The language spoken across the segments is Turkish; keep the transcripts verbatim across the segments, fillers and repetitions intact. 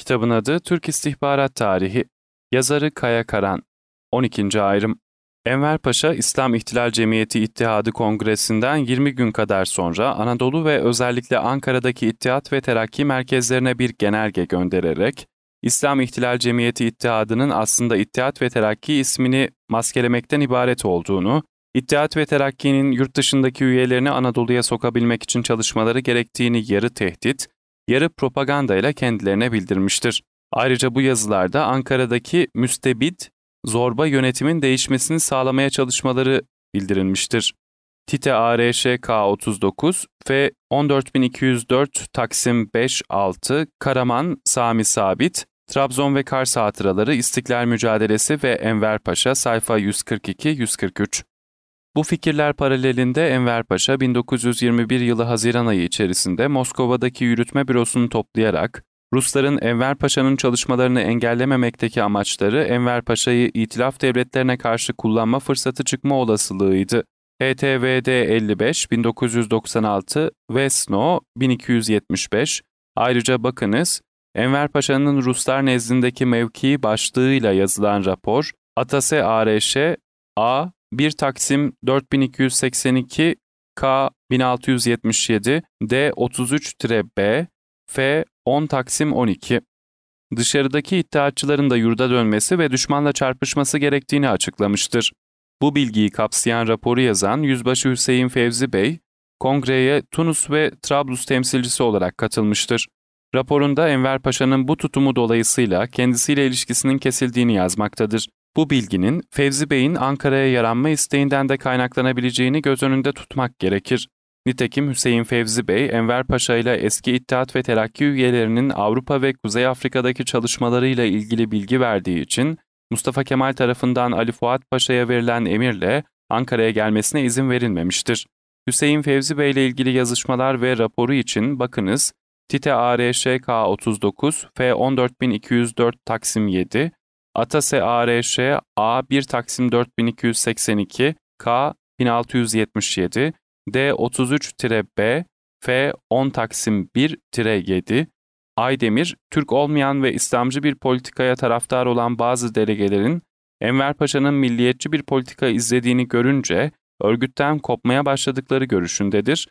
Kitabın adı Türk İstihbarat Tarihi. Yazarı Kaya Karan. on ikinci ayrım. Enver Paşa, İslam İhtilal Cemiyeti İttihadı Kongresi'nden yirmi gün kadar sonra Anadolu ve özellikle Ankara'daki İttihat ve Terakki merkezlerine bir genelge göndererek, İslam İhtilal Cemiyeti İttihadı'nın aslında İttihat ve Terakki ismini maskelemekten ibaret olduğunu, İttihat ve Terakki'nin yurt dışındaki üyelerini Anadolu'ya sokabilmek için çalışmaları gerektiğini yarı tehdit, yarı propaganda ile kendilerine bildirmiştir. Ayrıca bu yazılarda Ankara'daki müstebid, zorba yönetimin değişmesini sağlamaya çalışmaları bildirilmiştir. Tite A R Ş K otuz dokuz F on dört bin iki yüz dört Taksim beş altı Karaman Sami Sabit Trabzon ve Kars Hatıraları İstiklal Mücadelesi ve Enver Paşa sayfa yüz kırk iki yüz kırk üç. Bu fikirler paralelinde Enver Paşa bin dokuz yüz yirmi bir yılı Haziran ayı içerisinde Moskova'daki yürütme bürosunu toplayarak Rusların Enver Paşa'nın çalışmalarını engellememekteki amaçları Enver Paşa'yı İtilaf devletlerine karşı kullanma fırsatı çıkma olasılığıydı. H T V D elli beş bin dokuz yüz doksan altı Vesno bin iki yüz yetmiş beş. Ayrıca bakınız, Enver Paşa'nın Ruslar nezdindeki mevkii başlığıyla yazılan rapor Atase A R Ş A bir Taksim dört bin iki yüz seksen iki K bin altı yüz yetmiş yedi D otuz üç B F on Taksim on iki. Dışarıdaki iddiatçıların da yurda dönmesi ve düşmanla çarpışması gerektiğini açıklamıştır. Bu bilgiyi kapsayan raporu yazan Yüzbaşı Hüseyin Fevzi Bey, kongreye Tunus ve Trablus temsilcisi olarak katılmıştır. Raporunda Enver Paşa'nın bu tutumu dolayısıyla kendisiyle ilişkisinin kesildiğini yazmaktadır. Bu bilginin Fevzi Bey'in Ankara'ya yaranma isteğinden de kaynaklanabileceğini göz önünde tutmak gerekir. Nitekim Hüseyin Fevzi Bey, Enver Paşa ile eski İttihat ve Terakki üyelerinin Avrupa ve Kuzey Afrika'daki çalışmalarıyla ilgili bilgi verdiği için Mustafa Kemal tarafından Ali Fuat Paşa'ya verilen emirle Ankara'ya gelmesine izin verilmemiştir. Hüseyin Fevzi Bey ile ilgili yazışmalar ve raporu için bakınız Tite A R Ş K otuz dokuz F on dört bin iki yüz dört Taksim yedi, Atase A R Ş A bir Taksim dört bin iki yüz seksen iki K bin altı yüz yetmiş yedi D otuz üç B F on Taksim bir yedi, Aydemir, Türk olmayan ve İslamcı bir politikaya taraftar olan bazı delegelerin Enver Paşa'nın milliyetçi bir politika izlediğini görünce örgütten kopmaya başladıkları görüşündedir.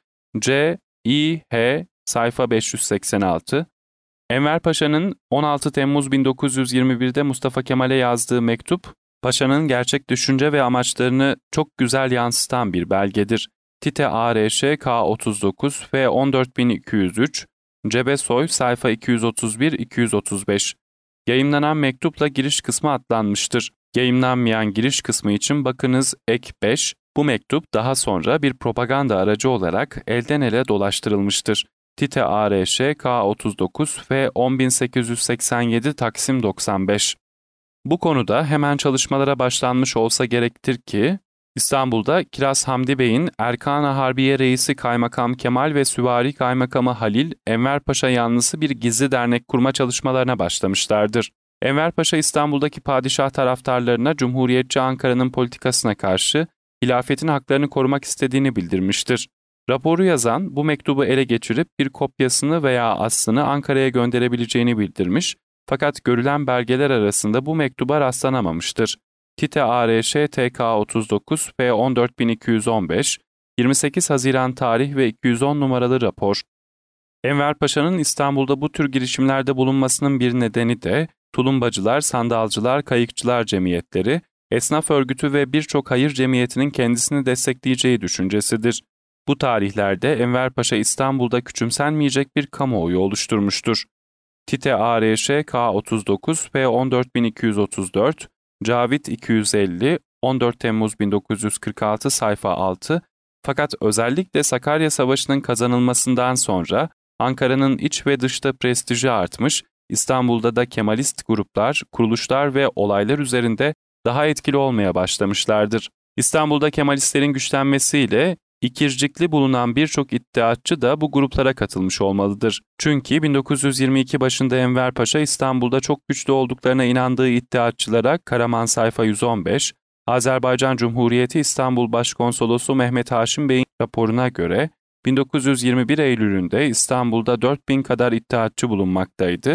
C İ H sayfa beş yüz seksen altı. Enver Paşa'nın on altı Temmuz bin dokuz yüz yirmi bir'de Mustafa Kemal'e yazdığı mektup, Paşa'nın gerçek düşünce ve amaçlarını çok güzel yansıtan bir belgedir. Tite A R Ş K otuz dokuz F on dört bin iki yüz üç, Cebesoy sayfa iki yüz otuz bir iki yüz otuz beş. Yayımlanan mektupla giriş kısmı atlanmıştır. Yayımlanmayan giriş kısmı için bakınız ek beş, bu mektup daha sonra bir propaganda aracı olarak elden ele dolaştırılmıştır. Tite A R Ş K otuz dokuz F on bin sekiz yüz seksen yedi Taksim doksan beş. Bu konuda hemen çalışmalara başlanmış olsa gerektir ki, İstanbul'da Kiraz Hamdi Bey'in Erkan-ı Harbiye Reisi Kaymakam Kemal ve Süvari Kaymakamı Halil, Enver Paşa yanlısı bir gizli dernek kurma çalışmalarına başlamışlardır. Enver Paşa İstanbul'daki padişah taraftarlarına Cumhuriyetçi Ankara'nın politikasına karşı hilafetin haklarını korumak istediğini bildirmiştir. Raporu yazan bu mektubu ele geçirip bir kopyasını veya aslını Ankara'ya gönderebileceğini bildirmiş, fakat görülen belgeler arasında bu mektuba rastlanamamıştır. Tite A R Ş T K otuz dokuz F on dört bin iki yüz on beş, yirmi sekiz Haziran tarih ve iki yüz on numaralı rapor. Enver Paşa'nın İstanbul'da bu tür girişimlerde bulunmasının bir nedeni de tulumbacılar, sandalcılar, kayıkçılar cemiyetleri, esnaf örgütü ve birçok hayır cemiyetinin kendisini destekleyeceği düşüncesidir. Bu tarihlerde Enver Paşa İstanbul'da küçümsenmeyecek bir kamuoyu oluşturmuştur. Tite A R Ş K otuz dokuz F on dört bin iki yüz otuz dört, Cavit iki yüz elli, on dört Temmuz bin dokuz yüz kırk altı sayfa altı, fakat özellikle Sakarya Savaşı'nın kazanılmasından sonra Ankara'nın iç ve dışta prestiji artmış, İstanbul'da da Kemalist gruplar, kuruluşlar ve olaylar üzerinde daha etkili olmaya başlamışlardır. İstanbul'da Kemalistlerin güçlenmesiyle İkircikli bulunan birçok iddiatçı da bu gruplara katılmış olmalıdır. Çünkü bin dokuz yüz yirmi iki başında Enver Paşa İstanbul'da çok güçlü olduklarına inandığı iddiatçılara Karaman sayfa yüz on beş, Azerbaycan Cumhuriyeti İstanbul Başkonsolosu Mehmet Haşim Bey'in raporuna göre bin dokuz yüz yirmi bir Eylül'ünde İstanbul'da dört bin kadar iddiatçı bulunmaktaydı.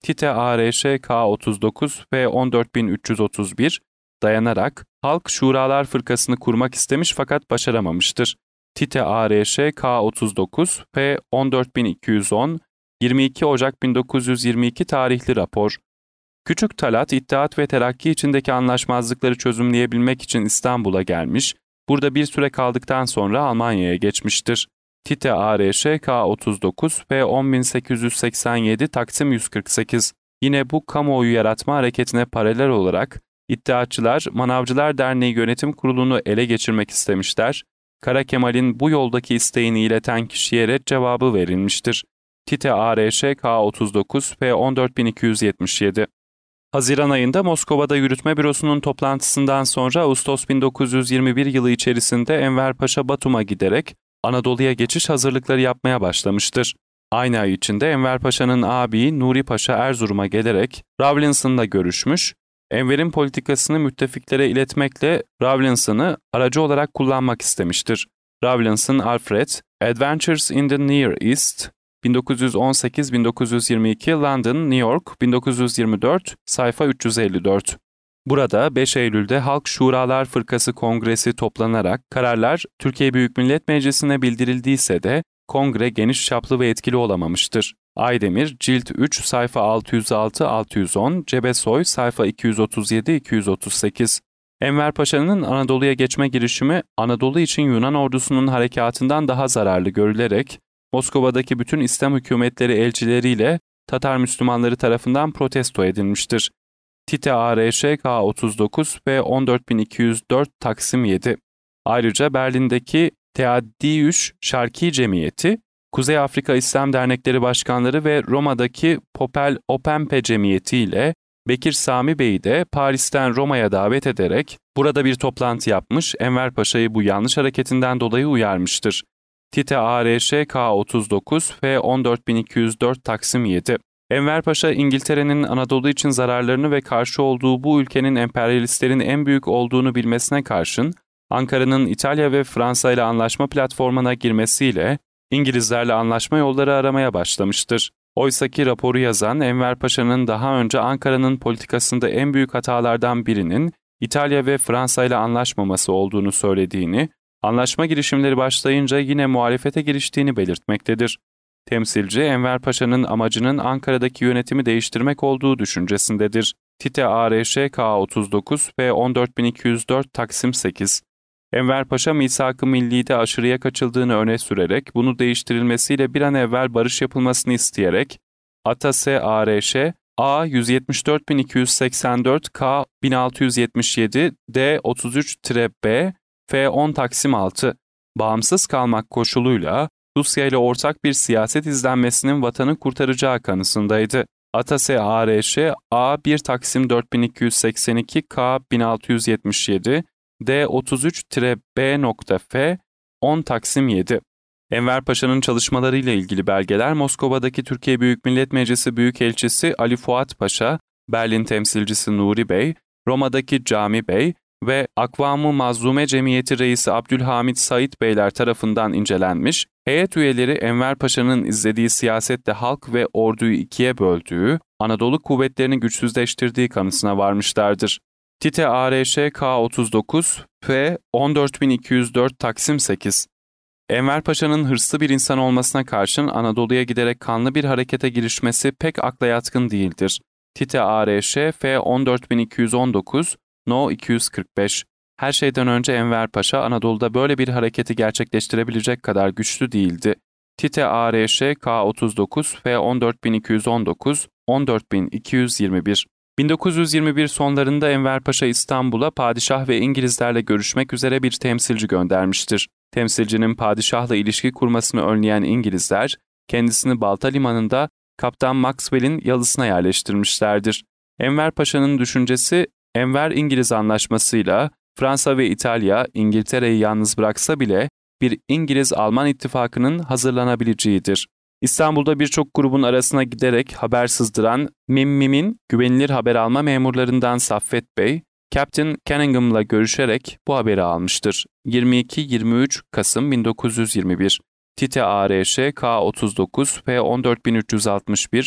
Tite A R Ş K otuz dokuz F on dört bin üç yüz otuz bir dayanarak Halk Şuralar Fırkası'nı kurmak istemiş fakat başaramamıştır. Tite A R Ş K otuz dokuz F on dört bin iki yüz on yirmi iki Ocak bin dokuz yüz yirmi iki tarihli rapor. Küçük Talat, İttihat ve Terakki içindeki anlaşmazlıkları çözümleyebilmek için İstanbul'a gelmiş, burada bir süre kaldıktan sonra Almanya'ya geçmiştir. Tite A R Ş K otuz dokuz F on bin sekiz yüz seksen yedi Taksim yüz kırk sekiz. Yine bu kamuoyu yaratma hareketine paralel olarak İttihatçılar, Manavcılar Derneği Yönetim Kurulu'nu ele geçirmek istemişler. Kara Kemal'in bu yoldaki isteğini ileten kişiye ret cevabı verilmiştir. Tite A R Ş K otuz dokuz F on dört bin iki yüz yetmiş yedi. Haziran ayında Moskova'da Yürütme Bürosu'nun toplantısından sonra Ağustos bin dokuz yüz yirmi bir yılı içerisinde Enver Paşa Batum'a giderek Anadolu'ya geçiş hazırlıkları yapmaya başlamıştır. Aynı ay içinde Enver Paşa'nın ağabeyi Nuri Paşa Erzurum'a gelerek Rawlinson'la görüşmüş, Enver'in politikasını müttefiklere iletmekle Rawlinson'ı aracı olarak kullanmak istemiştir. Rawlinson Alfred, Adventures in the Near East, bin dokuz yüz on sekiz bin dokuz yüz yirmi iki London, New York, bin dokuz yüz yirmi dört, sayfa üç yüz elli dört. Burada beş Eylül'de Halk Şuralar Fırkası Kongresi toplanarak kararlar Türkiye Büyük Millet Meclisi'ne bildirildiyse de kongre geniş çaplı ve etkili olamamıştır. Aydemir, cilt üç, sayfa altı yüz altı altı yüz on, Cebesoy, sayfa iki yüz otuz yedi iki yüz otuz sekiz. Enver Paşa'nın Anadolu'ya geçme girişimi Anadolu için Yunan ordusunun harekatından daha zararlı görülerek Moskova'daki bütün İslam hükümetleri elçileriyle Tatar Müslümanları tarafından protesto edilmiştir. Tite A R Ş K otuz dokuz F on dört bin iki yüz dört Taksim yedi. Ayrıca Berlin'deki Teaddiyüş Şarki Cemiyeti, Kuzey Afrika İslam Dernekleri Başkanları ve Roma'daki Popel Opempe Cemiyeti ile Bekir Sami Bey'i de Paris'ten Roma'ya davet ederek burada bir toplantı yapmış, Enver Paşa'yı bu yanlış hareketinden dolayı uyarmıştır. Tite A R Ş K otuz dokuz F on dört bin iki yüz dört Taksim yedi. Enver Paşa, İngiltere'nin Anadolu için zararlarını ve karşı olduğu bu ülkenin emperyalistlerin en büyük olduğunu bilmesine karşın, Ankara'nın İtalya ve Fransa ile anlaşma platformuna girmesiyle İngilizlerle anlaşma yolları aramaya başlamıştır. Oysaki raporu yazan Enver Paşa'nın daha önce Ankara'nın politikasında en büyük hatalardan birinin İtalya ve Fransa ile anlaşmaması olduğunu söylediğini, anlaşma girişimleri başlayınca yine muhalefete giriştiğini belirtmektedir. Temsilci, Enver Paşa'nın amacının Ankara'daki yönetimi değiştirmek olduğu düşüncesindedir. Tite A R Ş K otuz dokuz F on dört bin iki yüz dört Taksim sekiz. Enver Paşa misak-ı milli'de aşırıya kaçıldığını öne sürerek bunu değiştirilmesiyle bir an evvel barış yapılmasını isteyerek Atase A R Ş A yüz yetmiş dört bin iki yüz seksen dört K bin altı yüz yetmiş yedi D otuz üç B F on Taksim altı bağımsız kalmak koşuluyla Rusya ile ortak bir siyaset izlenmesinin vatanı kurtaracağı kanısındaydı. Atase A R Ş A bir Taksim dört bin iki yüz seksen iki K bin altı yüz yetmiş yedi D otuz üç B F on Taksim yedi. Enver Paşa'nın çalışmalarıyla ilgili belgeler Moskova'daki Türkiye Büyük Millet Meclisi Büyükelçisi Ali Fuat Paşa, Berlin temsilcisi Nuri Bey, Roma'daki Cami Bey ve Akvam-ı Mazlume Cemiyeti Reisi Abdülhamit Said Beyler tarafından incelenmiş, heyet üyeleri Enver Paşa'nın izlediği siyasetle halk ve orduyu ikiye böldüğü, Anadolu kuvvetlerini güçsüzleştirdiği kanısına varmışlardır. Tite A R Ş K otuz dokuz F on dört bin iki yüz dört Taksim sekiz. Enver Paşa'nın hırslı bir insan olmasına karşın Anadolu'ya giderek kanlı bir harekete girişmesi pek akla yatkın değildir. Tite A R Ş F on dört bin iki yüz on dokuz No iki yüz kırk beş. Her şeyden önce Enver Paşa Anadolu'da böyle bir hareketi gerçekleştirebilecek kadar güçlü değildi. Tite A R Ş K otuz dokuz F on dört bin iki yüz on dokuz on dört bin iki yüz yirmi bir. bin dokuz yüz yirmi bir sonlarında Enver Paşa İstanbul'a padişah ve İngilizlerle görüşmek üzere bir temsilci göndermiştir. Temsilcinin padişahla ilişki kurmasını önleyen İngilizler, kendisini Balta Limanı'nda Kaptan Maxwell'in yalısına yerleştirmişlerdir. Enver Paşa'nın düşüncesi, Enver-İngiliz anlaşmasıyla Fransa ve İtalya İngiltere'yi yalnız bıraksa bile bir İngiliz-Alman ittifakının hazırlanabileceğidir. İstanbul'da birçok grubun arasına giderek haber sızdıran Mim-Mim'in güvenilir haber alma memurlarından Saffet Bey, Captain Cunningham'la görüşerek bu haberi almıştır. yirmi iki yirmi üç Kasım bin dokuz yüz yirmi bir. Tite A R Ş K otuz dokuz F on dört bin üç yüz altmış bir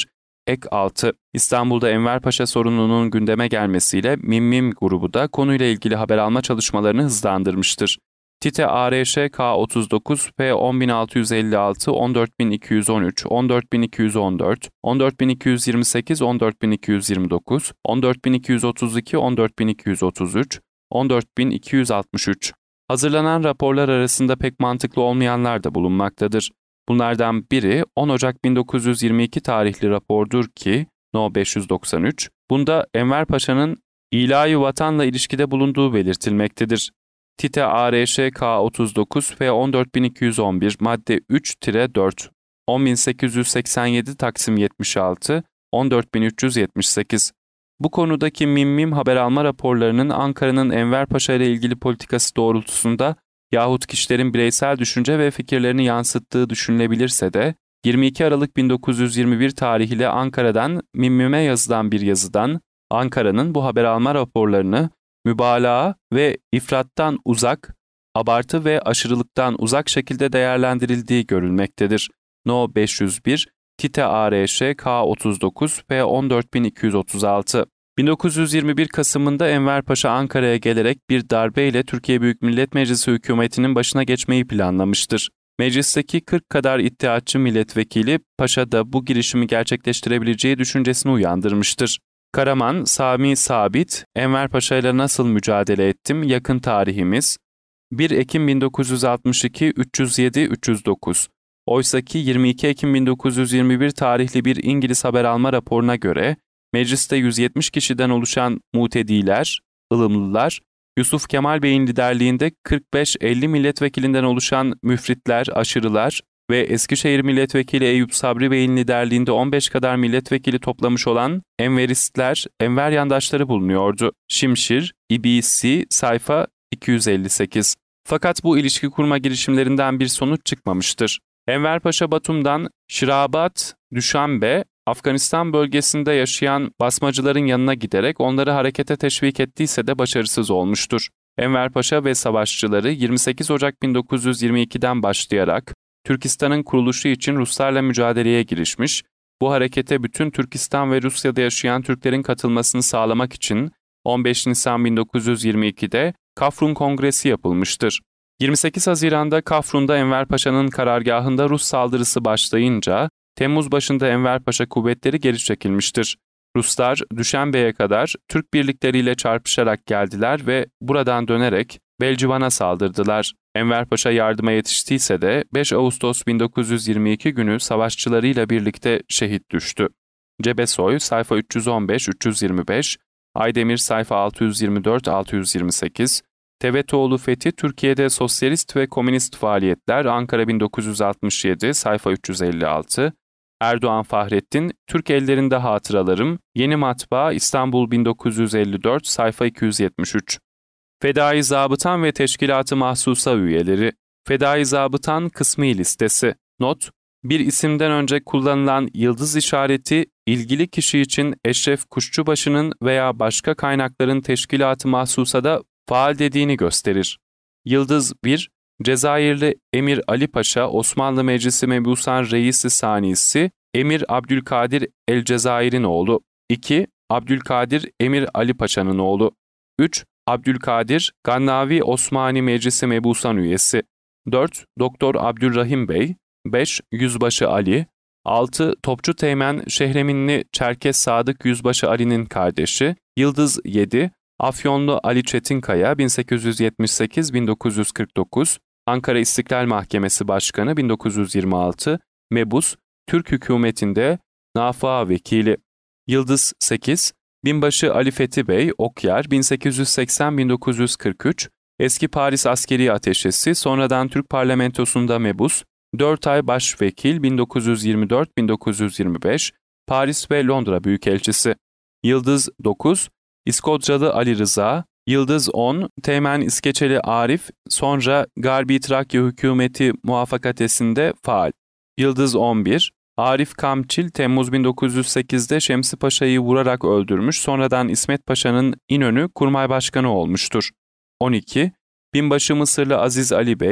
Ek altı. İstanbul'da Enver Paşa sorununun gündeme gelmesiyle Mimmim grubu da konuyla ilgili haber alma çalışmalarını hızlandırmıştır. Tite A R Ş K otuz dokuz P on bin altı yüz elli altı on dört bin iki yüz on üç on dört bin iki yüz on dört on dört bin iki yüz yirmi sekiz on dört bin iki yüz yirmi dokuz on dört bin iki yüz otuz iki on dört bin iki yüz otuz üç on dört bin iki yüz altmış üç. Hazırlanan raporlar arasında pek mantıklı olmayanlar da bulunmaktadır. Bunlardan biri on Ocak bin dokuz yüz yirmi iki tarihli rapordur ki No beş yüz doksan üç. Bunda Enver Paşa'nın ilahi vatanla ilişkide bulunduğu belirtilmektedir. Tite A R Ş K otuz dokuz F on dört bin iki yüz on bir madde üç dört on bin sekiz yüz seksen yedi Taksim yetmiş altı on dört bin üç yüz yetmiş sekiz. Bu konudaki Mimmim haber alma raporlarının Ankara'nın Enver Paşa ile ilgili politikası doğrultusunda yahut kişilerin bireysel düşünce ve fikirlerini yansıttığı düşünülebilirse de yirmi iki Aralık bin dokuz yüz yirmi bir tarihiyle Ankara'dan Mimmim'e yazılan bir yazıdan Ankara'nın bu haber alma raporlarını mübalağa ve ifrattan uzak, abartı ve aşırılıktan uzak şekilde değerlendirildiği görülmektedir. No beş yüz bir, Tite A R Ş K otuz dokuz P on dört bin iki yüz otuz altı. bin dokuz yüz yirmi bir Kasım'ında Enver Paşa Ankara'ya gelerek bir darbeyle Türkiye Büyük Millet Meclisi hükümetinin başına geçmeyi planlamıştır. Meclisteki kırk kadar iddiatçı milletvekili Paşa da bu girişimi gerçekleştirebileceği düşüncesini uyandırmıştır. Karaman, Sami Sabit, Enver Paşa ile nasıl mücadele ettim, yakın tarihimiz, bir Ekim bin dokuz yüz altmış iki üç yüz yedi üç yüz dokuz. Oysaki yirmi iki Ekim bin dokuz yüz yirmi bir tarihli bir İngiliz haber alma raporuna göre, mecliste yüz yetmiş kişiden oluşan mutediler, ılımlılar, Yusuf Kemal Bey'in liderliğinde kırk beş elli milletvekilinden oluşan müfritler, aşırılar ve Eskişehir Milletvekili Eyüp Sabri Bey'in liderliğinde on beş kadar milletvekili toplamış olan Enveristler, Enver yandaşları bulunuyordu. Şimşir, İ B C, sayfa iki yüz elli sekiz. Fakat bu ilişki kurma girişimlerinden bir sonuç çıkmamıştır. Enver Paşa Batum'dan Şirabat, Düşanbe, Afganistan bölgesinde yaşayan basmacıların yanına giderek onları harekete teşvik ettiyse de başarısız olmuştur. Enver Paşa ve savaşçıları yirmi sekiz Ocak bin dokuz yüz yirmi iki'den başlayarak Türkistan'ın kuruluşu için Ruslarla mücadeleye girişmiş, bu harekete bütün Türkistan ve Rusya'da yaşayan Türklerin katılmasını sağlamak için on beş Nisan bin dokuz yüz yirmi iki'de Kafrun Kongresi yapılmıştır. yirmi sekiz Haziran'da Kafrun'da Enver Paşa'nın karargahında Rus saldırısı başlayınca, Temmuz başında Enver Paşa kuvvetleri geri çekilmiştir. Ruslar Düşenbe'ye kadar Türk birlikleriyle çarpışarak geldiler ve buradan dönerek Belcivan'a saldırdılar. Enver Paşa yardıma yetiştiyse de beş Ağustos bin dokuz yüz yirmi iki günü savaşçılarıyla birlikte şehit düştü. Cebesoy sayfa üç yüz on beş üç yüz yirmi beş, Aydemir sayfa altı yüz yirmi dört altı yüz yirmi sekiz, Tevetoğlu Fethi Türkiye'de Sosyalist ve Komünist Faaliyetler Ankara bin dokuz yüz altmış yedi sayfa üç yüz elli altı, Erdoğan Fahrettin Türk Ellerinde Hatıralarım Yeni Matbaa İstanbul bin dokuz yüz elli dört sayfa iki yüz yetmiş üç. Fedai Zabıtan ve Teşkilat-ı Mahsusa üyeleri, Fedai Zabıtan kısmi listesi, not, bir isimden önce kullanılan yıldız işareti, ilgili kişi için Eşref Kuşçubaşı'nın veya başka kaynakların Teşkilat-ı Mahsusa'da faal dediğini gösterir. Yıldız bir, Cezayirli Emir Ali Paşa, Osmanlı Meclisi Mebusan Reisi Sanisi, Emir Abdülkadir el-Cezayir'in oğlu. iki. Abdülkadir Emir Ali Paşa'nın oğlu. üç. Abdülkadir Gannavi Osmani Meclisi Mebusan üyesi. dört. Doktor Abdülrahim Bey. beş. Yüzbaşı Ali. altı. Topçu Teğmen Şehreminli Çerkes Sadık Yüzbaşı Ali'nin kardeşi. Yıldız yedi. Afyonlu Ali Çetinkaya bin sekiz yüz yetmiş sekiz bin dokuz yüz kırk dokuz, Ankara İstiklal Mahkemesi Başkanı bin dokuz yüz yirmi altı, Mebus, Türk hükümetinde Nafıa Vekili. Yıldız sekiz, Binbaşı Ali Fethi Bey, Okyar bin sekiz yüz seksen bin dokuz yüz kırk üç, eski Paris Askeri Ateşesi, sonradan Türk Parlamentosu'nda Mebus, dört ay Başvekil bin dokuz yüz yirmi dört bin dokuz yüz yirmi beş, Paris ve Londra Büyükelçisi. Yıldız dokuz, İskodcalı Ali Rıza, Yıldız on, Teğmen İskeçeli Arif, sonra Garbi Trakya Hükümeti Muvaffakatesi'nde faal. Yıldız on bir, Arif Kamçil, Temmuz bin dokuz yüz sekiz'de Şemsi Paşa'yı vurarak öldürmüş, sonradan İsmet Paşa'nın İnönü Kurmay Başkanı olmuştur. on iki, Binbaşı Mısırlı Aziz Ali Bey,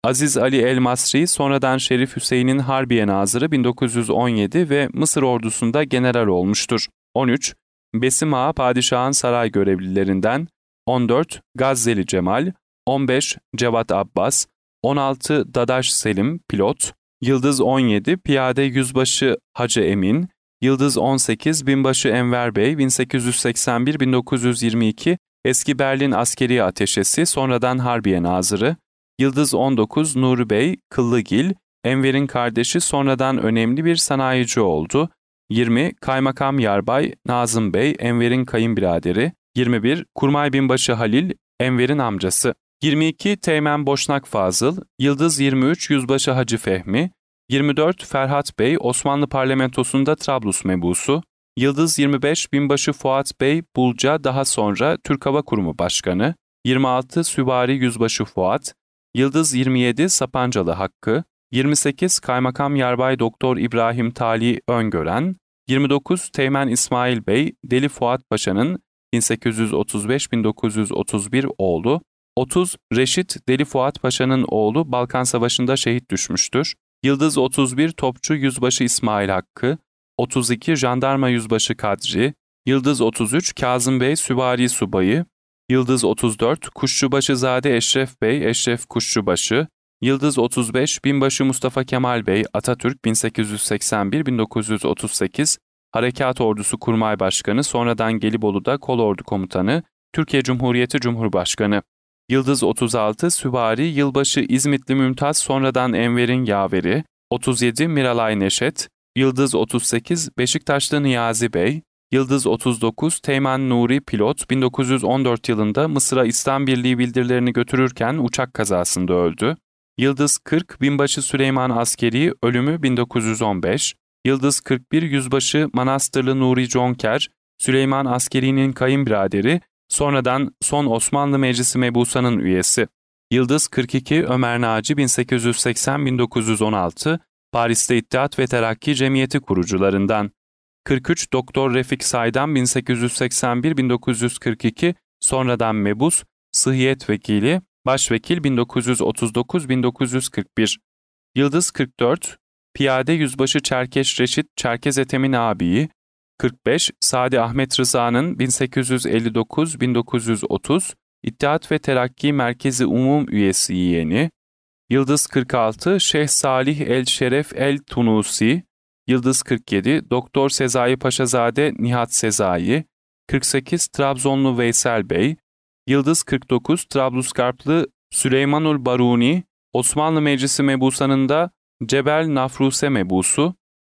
Aziz Ali el-Masri, sonradan Şerif Hüseyin'in Harbiye Nazırı bin dokuz yüz on yedi ve Mısır ordusunda general olmuştur. on üç. Besim Ağa, padişahın saray görevlilerinden. on dört. Gazzeli Cemal. on beş. Cevat Abbas. on altı. Dadaş Selim, pilot. Yıldız on yedi. Piyade Yüzbaşı Hacı Emin. Yıldız on sekiz. Binbaşı Enver Bey, bin sekiz yüz seksen bir - bin dokuz yüz yirmi iki, eski Berlin askeri ateşesi, sonradan Harbiye Nazırı. Yıldız on dokuz. Nuri Bey, Kıllıgil, Enver'in kardeşi, sonradan önemli bir sanayici oldu. yirmi. Kaymakam Yarbay Nazım Bey, Enver'in kayınbiraderi. yirmi bir. Kurmay Binbaşı Halil, Enver'in amcası. yirmi iki. Teğmen Boşnak Fazıl. Yıldız yirmi üç. Yüzbaşı Hacı Fehmi. yirmi dört. Ferhat Bey, Osmanlı Parlamentosu'nda Trablus mebusu. Yıldız yirmi beş. Binbaşı Fuat Bey Bulca, daha sonra Türk Hava Kurumu Başkanı. yirmi altı. Süvari Yüzbaşı Fuat. Yıldız yirmi yedi. Sapancalı Hakkı. yirmi sekiz. Kaymakam Yarbay Doktor İbrahim Tali Öngören. yirmi dokuz. Teğmen İsmail Bey, Deli Fuat Paşa'nın bin sekiz yüz otuz beş - bin dokuz yüz otuz bir oğlu. otuz. Reşit, Deli Fuat Paşa'nın oğlu, Balkan Savaşı'nda şehit düşmüştür. Yıldız otuz bir. Topçu Yüzbaşı İsmail Hakkı. otuz iki. Jandarma Yüzbaşı Kadri. Yıldız otuz üç. Kazım Bey, Süvari Subayı. Yıldız otuz dört. Kuşçubaşızade Eşref Bey, Eşref Kuşçubaşı. Yıldız otuz beş. Binbaşı Mustafa Kemal Bey, Atatürk, bin sekiz yüz seksen bir - bin dokuz yüz otuz sekiz, Harekat Ordusu Kurmay Başkanı, sonradan Gelibolu'da Kolordu Komutanı, Türkiye Cumhuriyeti Cumhurbaşkanı. Yıldız otuz altı. Süvari Yılbaşı İzmitli Mümtaz, sonradan Enver'in yaveri. otuz yedi. Miralay Neşet. Yıldız otuz sekiz. Beşiktaşlı Niyazi Bey. Yıldız otuz dokuz. Teğmen Nuri pilot, bin dokuz yüz on dört yılında Mısır'a İslam Birliği bildirilerini götürürken uçak kazasında öldü. Yıldız kırk. Binbaşı Süleyman Askeri, ölümü bin dokuz yüz on beş. Yıldız kırk bir. Yüzbaşı Manastırlı Nuri Conker, Süleyman Askeri'nin kayınbiraderi, sonradan son Osmanlı Meclisi Mebusanın üyesi. Yıldız kırk iki. Ömer Naci, bin sekiz yüz seksen - bin dokuz yüz on altı, Paris'te İttihat ve Terakki Cemiyeti kurucularından. kırk üç. Doktor Refik Saydam, bin sekiz yüz seksen bir - bin dokuz yüz kırk iki, sonradan mebus, sıhhiyet vekili, başvekil, bin dokuz yüz otuz dokuz - bin dokuz yüz kırk bir. Yıldız kırk dört. Piyade Yüzbaşı Çerkeş Reşit, Çerkez Ethem'in ağabeyi. kırk beş. Sadi Ahmet Rıza'nın bin sekiz yüz elli dokuz - bin dokuz yüz otuz, İttihat ve Terakki Merkezi Umum Üyesi yeğeni. Yıldız kırk altı. Şeyh Salih El Şeref El Tunusi. Yıldız kırk yedi. Doktor Sezai Paşazade Nihat Sezai. kırk sekiz. Trabzonlu Veysel Bey. Yıldız kırk dokuz. Trablusgarplı Süleymanul Baruni, Osmanlı Meclisi Mebusanı'nda Cebel Nafruse Mebusu.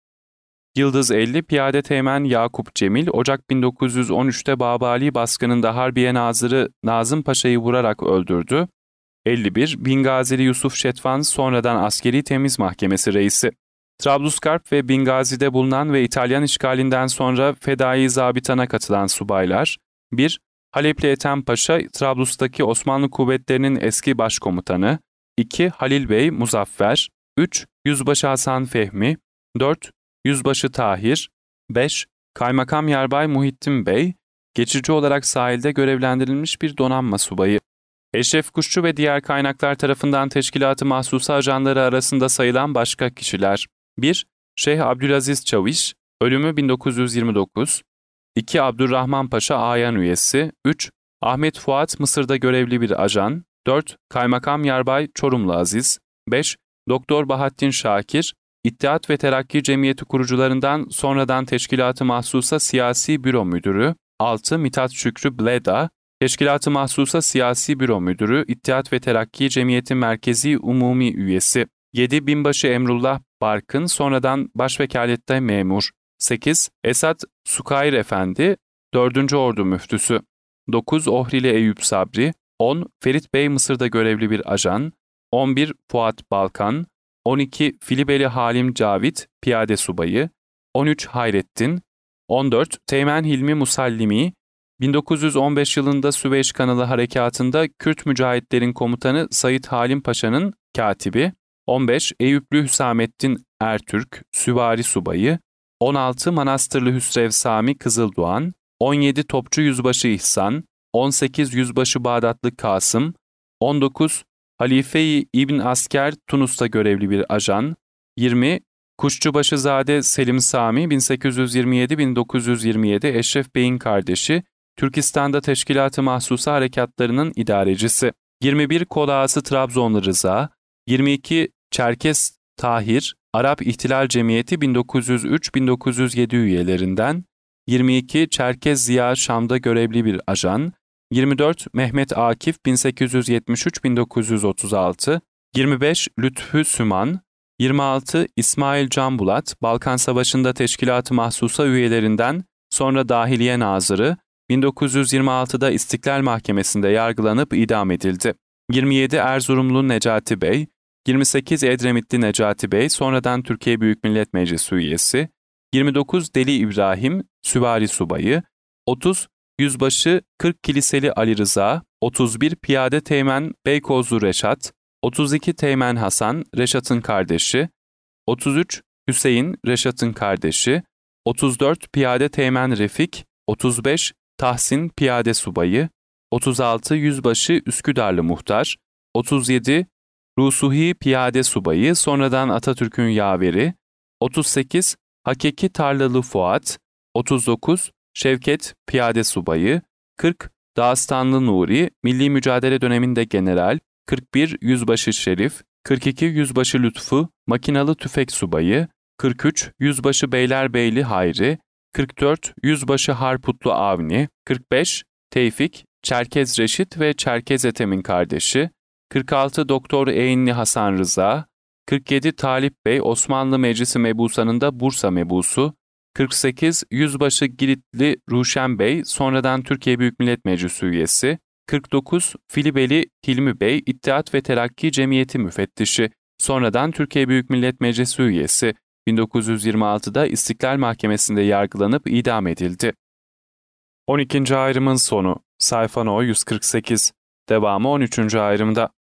Yıldız elli. Piyade Teğmen Yakup Cemil, Ocak bin dokuz yüz on üçte Babali baskınında Harbiye Nazırı Nazım Paşa'yı vurarak öldürdü. elli bir. Bingazili Yusuf Şetvan, sonradan Askeri Temiz Mahkemesi reisi. Trablusgarp ve Bingazi'de bulunan ve İtalyan işgalinden sonra Fedai Zabitan'a katılan subaylar. bir. Halepli Ethem Paşa, Trablus'taki Osmanlı kuvvetlerinin eski başkomutanı. iki. Halil Bey Muzaffer. üç. Yüzbaşı Hasan Fehmi. dört. Yüzbaşı Tahir. beş. Kaymakam Yarbay Muhittin Bey, geçici olarak sahilde görevlendirilmiş bir donanma subayı. Eşref Kuşçu ve diğer kaynaklar tarafından Teşkilat-ı Mahsusa ajanları arasında sayılan başka kişiler. bir. Şeyh Abdülaziz Çaviş, ölümü bin dokuz yüz yirmi dokuz. iki. Abdurrahman Paşa Ayan üyesi. üç. Ahmet Fuat, Mısır'da görevli bir ajan. dört. Kaymakam Yarbay Çorumlu Aziz. beş. Doktor Bahattin Şakir, İttihat ve Terakki Cemiyeti kurucularından, sonradan Teşkilat-ı Mahsusa Siyasi Büro Müdürü. altı. Mithat Şükrü Bleda, Teşkilat-ı Mahsusa Siyasi Büro Müdürü, İttihat ve Terakki Cemiyeti Merkezi Umumi Üyesi. yedi. Binbaşı Emrullah Barkın, sonradan Başvekalette memur. sekiz. Esat Sukayr Efendi, dördüncü Ordu Müftüsü. dokuz. Ohrili Eyüp Sabri. on. Ferit Bey, Mısır'da görevli bir ajan. on bir. Fuat Balkan. on iki. Filibeli Halim Cavit, piyade subayı. on üç. Hayrettin. on dört. Teğmen Hilmi Musallimi, bin dokuz yüz on beş yılında Süveyş Kanalı Harekatı'nda Kürt mücahitlerin komutanı Said Halim Paşa'nın katibi. on beş. Eyüplü Hüsamettin Ertürk, süvari subayı. on altı. Manastırlı Hüsrev Sami Kızıldoğan. on yedi. Topçu Yüzbaşı İhsan. on sekiz. Yüzbaşı Bağdatlı Kasım. on dokuz. Halife-i İbn Asker Tunus'ta görevli bir ajan. yirmi Kuşçubaşızade Selim Sami bin sekiz yüz yirmi yedi - bin dokuz yüz yirmi yedi Eşref Bey'in kardeşi, Türkistan'da Teşkilat-ı Mahsusa harekatlarının idarecisi. yirmi bir Kol Ağası Trabzonlu Rıza. yirmi iki Çerkes Tahir, Arap İhtilal Cemiyeti bin dokuz yüz üç - bin dokuz yüz yedi üyelerinden. yirmi iki Çerkez Ziya Şam'da görevli bir ajan. yirmi dört Mehmet Akif bin sekiz yüz yetmiş üç - bin dokuz yüz otuz altı. yirmi beş Lütfü Süman. yirmi altı İsmail Can Bulat, Balkan Savaşı'nda Teşkilat-ı Mahsusa üyelerinden, sonra Dahiliye Nazırı, bin dokuz yüz yirmi altıda İstiklal Mahkemesi'nde yargılanıp idam edildi. yirmi yedi Erzurumlu Necati Bey, yirmi sekiz Edremitli Necati Bey, sonradan Türkiye Büyük Millet Meclisi üyesi, yirmi dokuz Deli İbrahim, Süvari Subayı, otuz Yüzbaşı kırk Kiliseli Ali Rıza, otuz bir Piyade Teğmen Beykozlu Reşat, otuz iki Teğmen Hasan, Reşat'ın kardeşi, otuz üç Hüseyin, Reşat'ın kardeşi, otuz dört Piyade Teğmen Refik, otuz beş Tahsin Piyade Subayı, otuz altı Yüzbaşı Üsküdarlı Muhtar, otuz yedi Rusuhi Piyade Subayı, sonradan Atatürk'ün yaveri, otuz sekiz Hakeki Tarlalı Fuat, otuz dokuz Şevket Piyade Subayı, kırk Dağıstanlı Nuri, Milli Mücadele döneminde general, kırk bir Yüzbaşı Şerif, kırk iki Yüzbaşı Lütfü, Makinalı Tüfek Subayı, kırk üç Yüzbaşı Beylerbeyli Hayri, kırk dört Yüzbaşı Harputlu Avni, kırk beş Tevfik, Çerkez Reşit ve Çerkez Ethem'in kardeşi, kırk altı Doktor Eğinli Hasan Rıza, kırk yedi Talip Bey, Osmanlı Meclisi Mebusa'nında Bursa Mebusu, kırk sekiz Yüzbaşı Giritli Ruşen Bey, sonradan Türkiye Büyük Millet Meclisi üyesi, kırk dokuz Filibeli Hilmi Bey, İttihat ve Terakki Cemiyeti müfettişi, sonradan Türkiye Büyük Millet Meclisi üyesi, bin dokuz yüz yirmi altıda İstiklal Mahkemesi'nde yargılanıp idam edildi. on ikinci ayrımın sonu, sayfa no yüz kırk sekiz, devamı on üçüncü ayrımda.